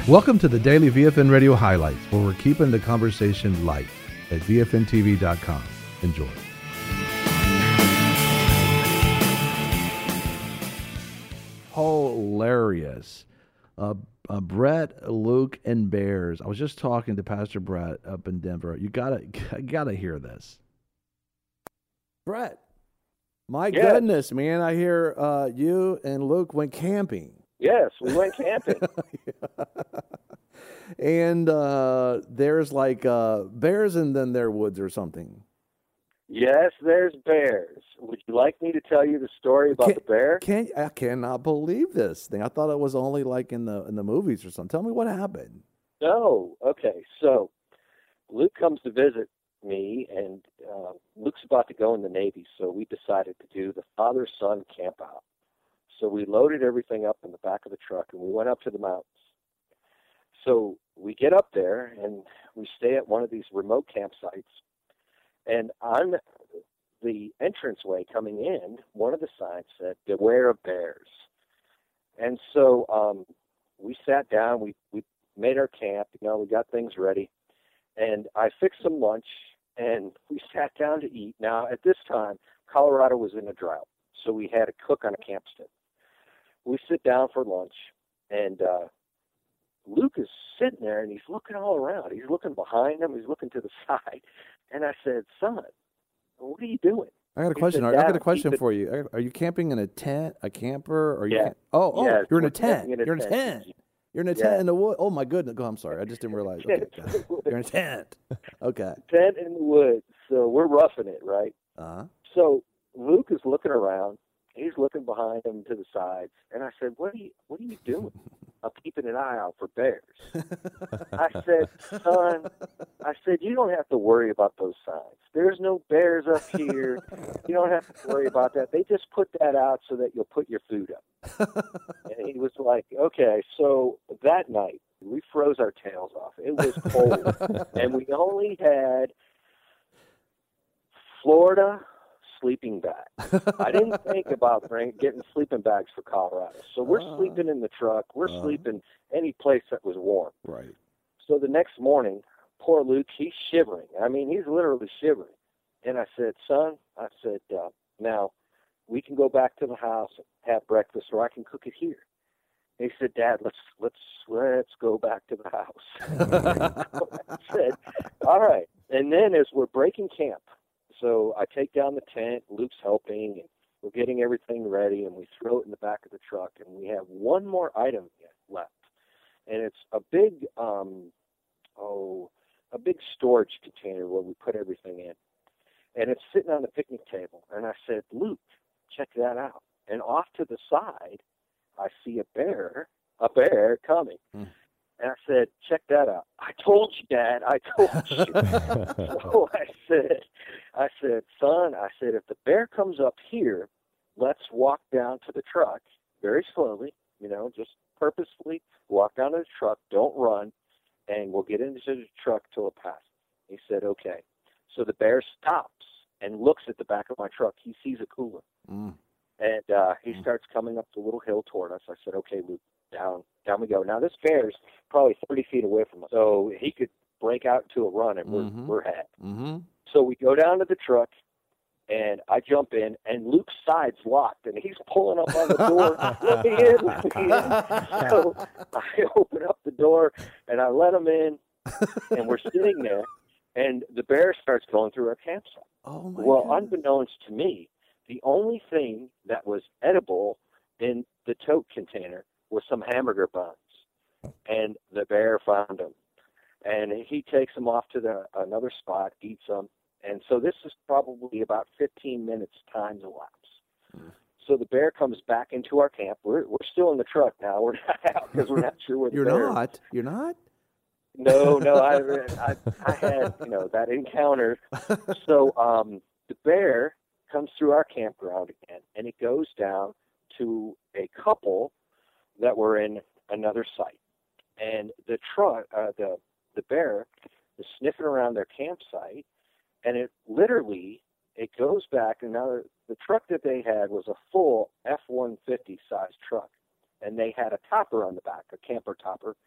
Welcome to the Daily VFN Radio Highlights, where we're keeping the conversation light at VFNTV.com. Enjoy. Hilarious. Brett, Luke, and Bears. I was just talking to Pastor Brett up in Denver. You gotta hear this. Brett, my goodness, man! I hear you and Luke went camping. Yes, we went camping. And there's like bears and then there woods or something. Yes, there's bears. Would you like me to tell you the story about the bear? I cannot believe this thing. I thought it was only like in the movies or something. Tell me what happened. No. Okay. So Luke comes to visit me, and Luke's about to go in the Navy, so we decided to do the father-son camp out. So we loaded everything up in the back of the truck, and we went up to the mountains. So we get up there, and we stay at one of these remote campsites. And on the entranceway coming in, one of the signs said, "Beware of bears." And so we sat down, we made our camp, we got things ready. And I fixed some lunch, and we sat down to eat. Now, at this time, Colorado was in a drought, so we had a cook on a campsite. We sit down for lunch, and Luke is sitting there, and he's looking all around. He's looking behind him. He's looking to the side. And I said, "Son, what are you doing?" I got a question. I got a question for you. Are you camping in a tent, a camper? Or yeah. You're in a tent. You're in a tent. You're in a tent in the woods. Oh, my goodness. Oh, I'm sorry. I just didn't realize. Okay. You're in a tent. Okay. Tent in the woods. So we're roughing it, right? Uh-huh. So Luke is looking around. He's looking behind him to the sides. And I said, what are you doing? I'm keeping an eye out for bears. I said, "Son," "you don't have to worry about those signs. There's no bears up here. You don't have to worry about that. They just put that out so that you'll put your food up." And he was like, "Okay." So that night, we froze our tails off. It was cold. And we only had Florida sleeping bag. I didn't think about getting sleeping bags for Colorado. So we're sleeping in the truck. We're sleeping any place that was warm. Right. So the next morning, poor Luke, he's shivering. I mean, he's literally shivering. And I said, "Son," I said, "now we can go back to the house and have breakfast, or I can cook it here." And he said, "Dad, let's go back to the house." I said, "All right." And then as we're breaking camp, so I take down the tent, Luke's helping, and we're getting everything ready, and we throw it in the back of the truck, and we have one more item left. And it's a big storage container where we put everything in. And it's sitting on the picnic table. And I said, "Luke, check that out." And off to the side, I see a bear coming. And I said, "Check that out." "I told you, Dad. I told you." So I said, "Son," I said, "if the bear comes up here, let's walk down to the truck very slowly, just purposefully walk down to the truck. Don't run, and we'll get into the truck till it passes." He said, "Okay." So the bear stops and looks at the back of my truck. He sees a cooler. And he starts coming up the little hill toward us. I said, "Okay, Luke, down we go." Now, this bear's probably 30 feet away from us, so he could break out into a run, and we're had. So we go down to the truck, and I jump in, and Luke's side's locked, and he's pulling up on the door. Let me in. So I open up the door, and I let him in, and we're sitting there, and the bear starts going through our campsite. Oh, my Well, God. Unbeknownst to me, the only thing that was edible in the tote container was some hamburger buns. And the bear found them. And he takes them off to another spot, eats them. And so this is probably about 15 minutes time elapse. So the bear comes back into our camp. We're still in the truck now. We're not out because we're not sure where the bear is. You're not? No, I had, that encounter. So the bear comes through our campground again, and it goes down to a couple that were in another site. And the truck, the bear is sniffing around their campsite, and it goes back, and now the truck that they had was a full F-150 size truck, and they had a topper on the back, a camper topper,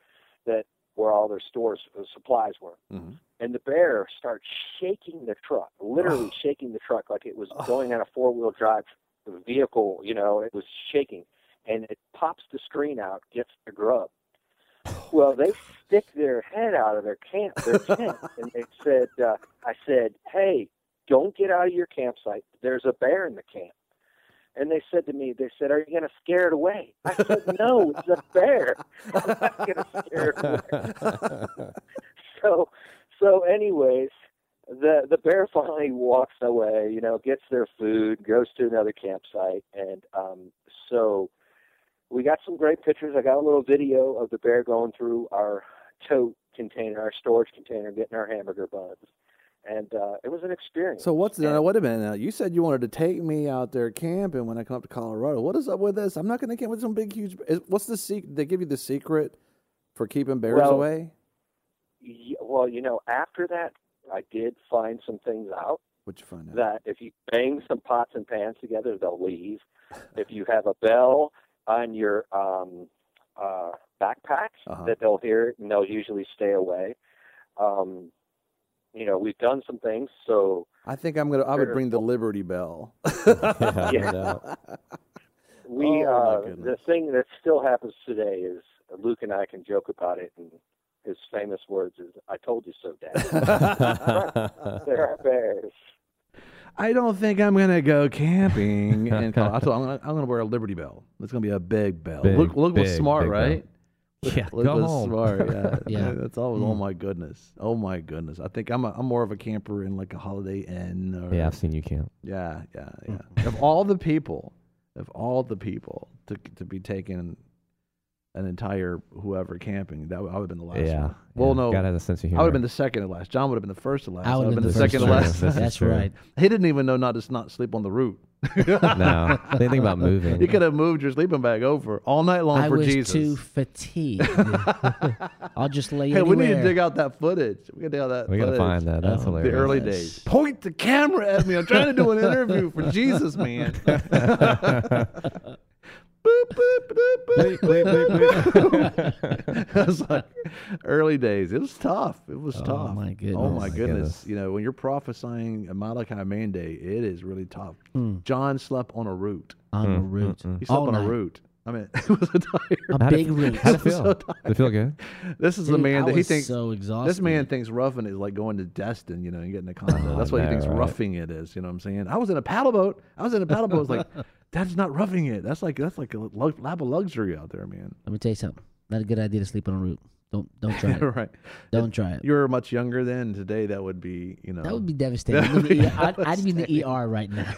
that where all their stores supplies were. Mm-hmm. And the bear starts shaking the truck, literally shaking the truck like it was going on a 4-wheel drive vehicle. You know, it was shaking, and it pops the screen out, gets the grub. Well, they stick their head out of their tent, and they said, I said, hey, don't get out of your campsite. There's a bear in the camp. And they said to me, are you going to scare it away? I said, no, it's a bear. I'm not going to scare it away. So anyways, the bear finally walks away, you know, gets their food, goes to another campsite. And so we got some great pictures. I got a little video of the bear going through our tote container, our storage container, getting our hamburger buns. And it was an experience. So wait a minute. You said you wanted to take me out there camping when I come up to Colorado. What is up with this? I'm not going to camp with some big, huge. What's the secret? They give you the secret for keeping bears away? Well, you know, after that, I did find some things out. What'd you find out? That if you bang some pots and pans together, they'll leave. If you have a bell on your backpack, that they'll hear it and they'll usually stay away. You know, we've done some things, so I think I would bring the Liberty Bell. Yeah. The thing that still happens today is Luke and I can joke about it, and his famous words is, "I told you so, Dad." There are bears. I don't think I'm gonna go camping in Colorado. I'm gonna wear a Liberty Bell. It's gonna be a big bell. Luke was smart, right? Yeah, Luke was home. smart. Yeah, Yeah. That's all. Oh my goodness. Oh my goodness. I think I'm more of a camper in like a Holiday Inn. Or, Yeah, I've seen you camp. Yeah. Of all the people to be taking an entire whoever camping, I would have been the last one. Well, no. God has a sense of humor. I would have been the second to last. John would have been the first to last. I would have been the the second to first. last. That's right. He didn't even know not to not sleep on the route. No, they think about moving. You could have moved your sleeping bag over all night long for Jesus. I was too fatigued. I'll just lay Hey, anywhere. we need to dig out that footage. We got to dig out that We footage. gotta find that. That's hilarious. The early days. Point the camera at me. I'm trying to do an interview for Jesus, man. Boop, boop, boop, boop, boop. It was like early days. It was tough. It was tough. My goodness. Oh my goodness. You know, when you're prophesying a Malachi Man Day, it is really tough. John slept on a route. On a route. He slept on a route. I mean, it was a big route. How'd it feel? Did it feel good? This is the man that he thinks. So exhausted. This man thinks roughing is like going to Destin, you know, and getting a condo. That's what he thinks roughing it is. You know what I'm saying? I was in a paddle boat. It's like, that's not roughing it. That's like a lap of luxury out there, man. Let me tell you something. Not a good idea to sleep on a route. Don't try it. Right. Don't try it. You were much younger then. Today, that would be, you know. That would be devastating. I'd be in the ER right now.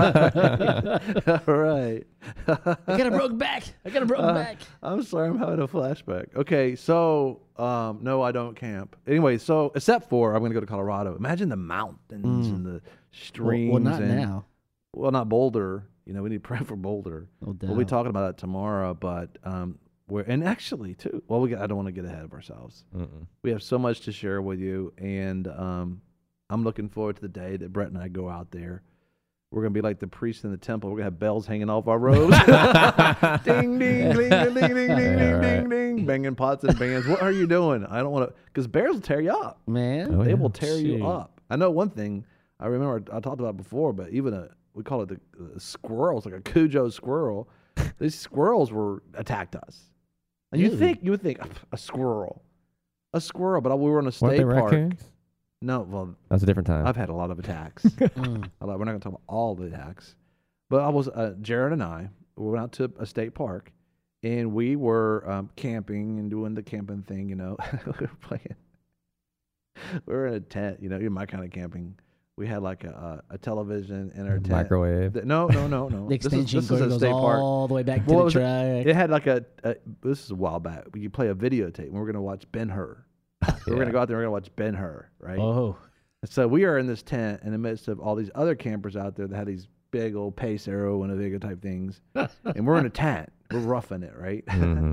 Right. I got a broken back. I'm sorry. I'm having a flashback. Okay. So, no, I don't camp. Anyway, so except for I'm going to go to Colorado. Imagine the mountains and the streams. Well, not now. Well, not Boulder. You know, we need to pray for Boulder. No doubt. We'll be talking about that tomorrow, but and actually too. Well, I don't want to get ahead of ourselves. We have so much to share with you, and I'm looking forward to the day that Brett and I go out there. We're gonna be like the priests in the temple. We're gonna have bells hanging off our robes, ding, ding, ding, ding, ding, ding, ding, ding, ding, banging pots and pans. What are you doing? I don't want to, because bears will tear you up. Man, They will tear you up. I know one thing. I remember I talked about it before, but even we call it the squirrels, like a Cujo squirrel. These squirrels attacked us. And you would think a squirrel, but we were in a state park. Raccoons? No, well, that's a different time. I've had a lot of attacks. We're not going to talk about all the attacks, but I was Jared and I went out to a state park, and we were camping and doing the camping thing. You know, we were playing. We were in a tent. You know, my kind of camping. We had like a television in our tent. Microwave. No. The extension this is a goes state park. all the way back to the track. It had like this is a while back. You play a videotape, and we're going to watch Ben-Hur. We're going to go out there and we're going to watch Ben-Hur, right? Oh. So we are in this tent in the midst of all these other campers out there that had these big old Pace Arrow and Avega type things. And we're in a tent. We're roughing it, right? Mm-hmm.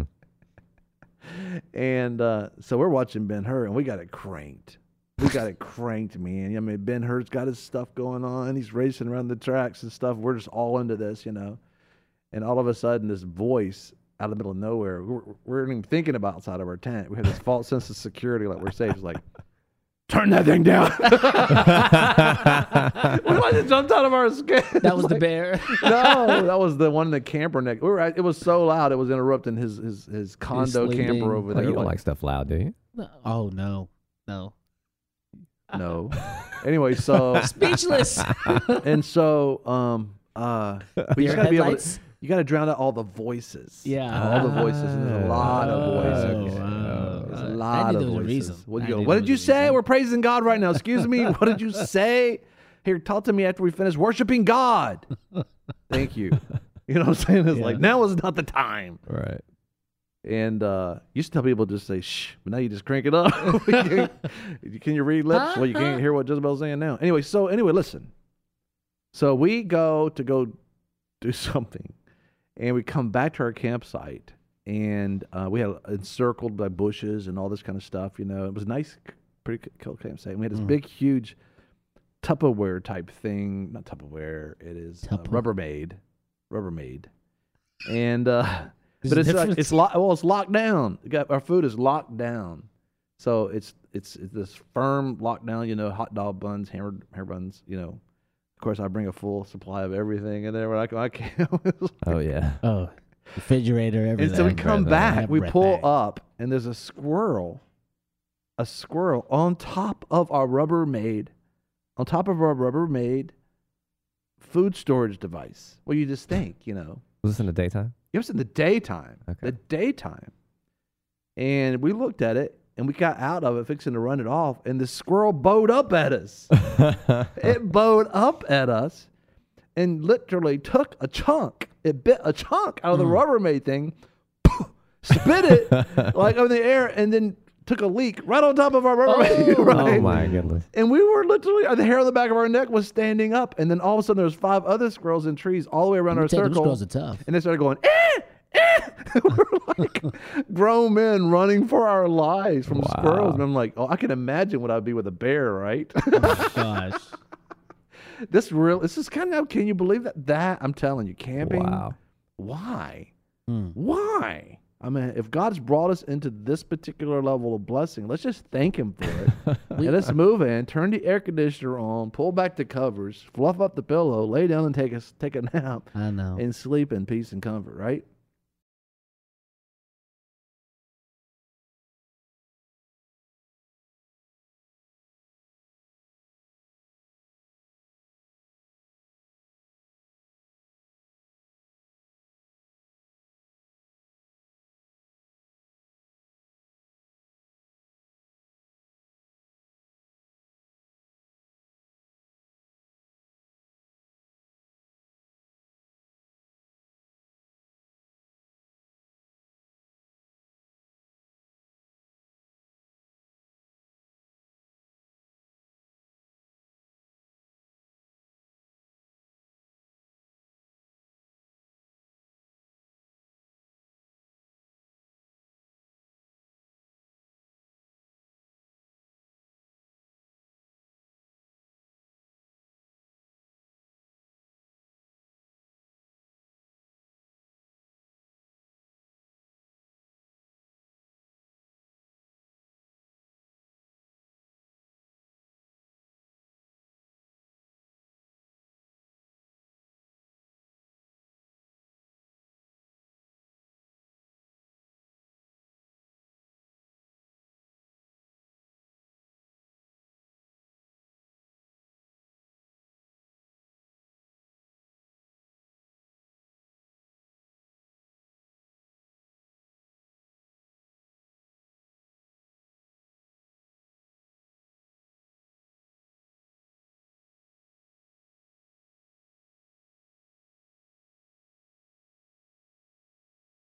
And so we're watching Ben-Hur, and we got it cranked. We got it cranked, man. I mean, Ben-Hur's got his stuff going on. He's racing around the tracks and stuff. We're just all into this, you know. And all of a sudden, this voice out of the middle of nowhere. We weren't even thinking about outside of our tent. We had this false sense of security, like we're safe. It's like, turn that thing down. We wanted to jump out of our skin. That was the bear. No, that was the one in the camper neck. It was so loud it was interrupting his condo sleeping. camper over Oh, there. you don't like stuff loud, do you? Oh no. No. Anyway, so Speechless. and so but you Deer gotta be able to, headlights? you gotta drown out all the voices. Yeah. All the voices. And there's a lot of voices. wow. There's a I lot knew of there was a voices. reason. What I you go? knew What there did you was a say? reason. We're praising God right now. Excuse me. What did you say? Here, talk to me after we finish worshiping God. Thank you. You know what I'm saying? It's like, Yeah. now is not the time. Right. And used to tell people just say shh, but now you just crank it up. Can you read lips? Well, you can't hear what Jezebel's saying now. Anyway, listen. So we go do something, and we come back to our campsite, and we had encircled by bushes and all this kind of stuff. You know, it was a nice, pretty cool campsite. And we had this big, huge Tupperware type thing. Not Tupperware. It is Rubbermaid. And but it's locked down. Our food is locked down, so it's this firm lockdown. You know, hot dog buns, hair buns. You know, of course, I bring a full supply of everything in there when I can. Oh yeah. Oh, refrigerator, everything. And so we come back, we Bread pull bag. up, and there's a squirrel on top of our Rubbermaid food storage device. Well, you just think, you know. Was this in the daytime? It was in the daytime. Okay. The daytime. And we looked at it, and we got out of it, fixing to run it off, and the squirrel bowed up at us. It bowed up at us and literally took a chunk. It bit a chunk out of the Rubbermaid thing, spit it like in the air, and then took a leak right on top of our Rubbermaid. Right? Oh my goodness. And we were literally, the hair on the back of our neck was standing up. And then all of a sudden, there was 5 other squirrels in trees all the way around our Them circle. squirrels are tough. And they started going, eh, eh. We're like grown men running for our lives from squirrels. And I'm like, oh, I can imagine what I'd be with a bear, right? Oh, gosh. This is kind of, can you believe that? I'm telling you, camping. Wow. Why? Hmm. Why? I mean, if God's brought us into this particular level of blessing, let's just thank Him for it. And let's move in, turn the air conditioner on, pull back the covers, fluff up the pillow, lay down and take a nap, I know. and sleep in peace and comfort, right?